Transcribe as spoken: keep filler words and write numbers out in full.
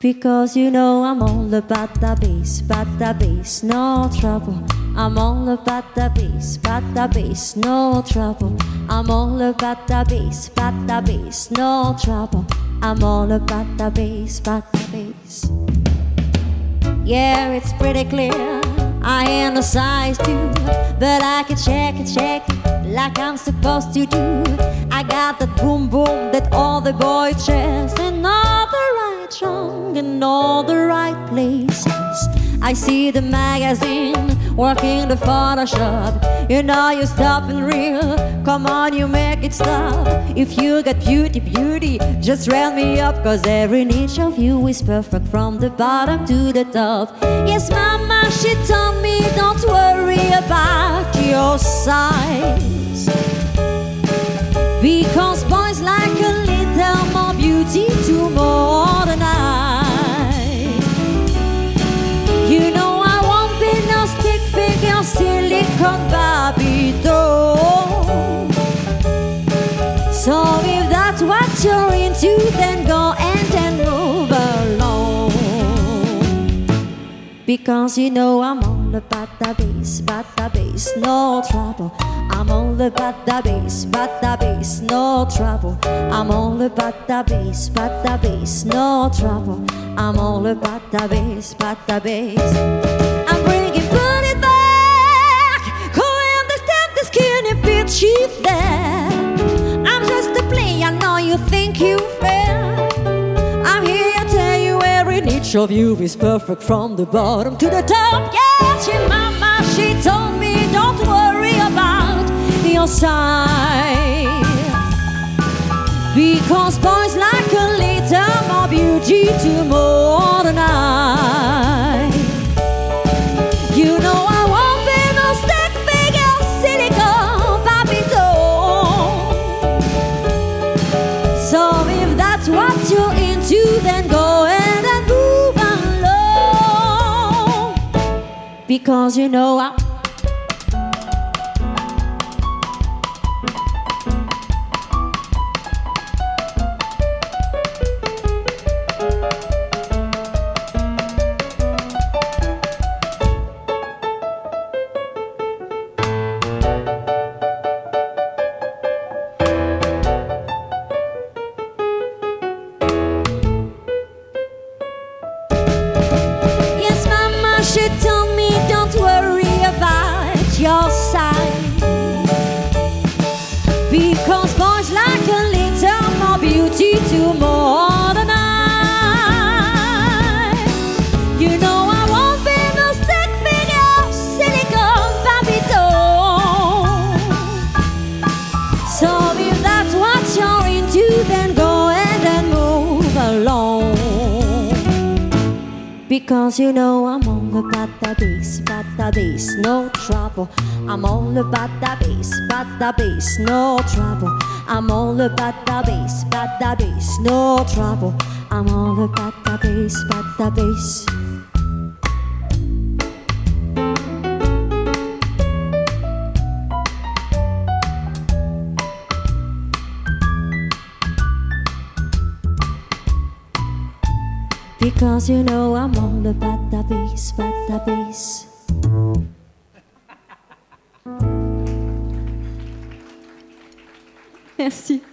Because you know I'm all about the bass, about the bass, no trouble. I'm all about the bass, about the bass, no trouble. I'm all about the bass, about the bass, no trouble. I'm all about the bass, about the bass. Yeah, it's pretty clear I am the size two, but I can check it, check it like I'm supposed to do. I got that boom boom that all the boys chest, and all the right song in all the right places. I see the magazine, working the Photoshop. You know you stop and reel, come on you make it stop. If you got beauty, beauty, just round me up, cause every niche of you is perfect from the bottom to the top. Yes, mama, she told me don't worry about your size, because boys like a little more beauty to more than I. You know I won't be no stick figure, silicone Barbie doll. So if that's what you're into, then go and then move along. Because you know I'm all about the bass, about the bass, no trouble. I'm all about the bass, about the bass, no trouble. I'm all about the bass, about the bass, no trouble. I'm all about the bass, about the bass. I'm bringing put it back, go understand the skinny bitch she's there. I'm just a play, I know you think you fair. I'm here to tell you every niche of you is perfect from the bottom to the top. Yeah, she mama, she told me don't worry about your size, because boys like a little more beauty to more than I. You know I won't be no stick figure, silicone Barbie doll. So if that's what you're into, then go ahead and move along. Because you know I she told me don't worry about your size, because boys like a little more beauty to more than I. You know I won't be no stick figure, silicone Barbie doll. So if that's what you're into, then go ahead and move along. Because you know I'm all about the bass, about the bass, no trouble. I'm all about the bass, about the bass, no trouble. I'm all about the bass, about the bass, no trouble. I'm all about the bass, about the bass. Because you know I'm all about the bass, about the bass. Merci.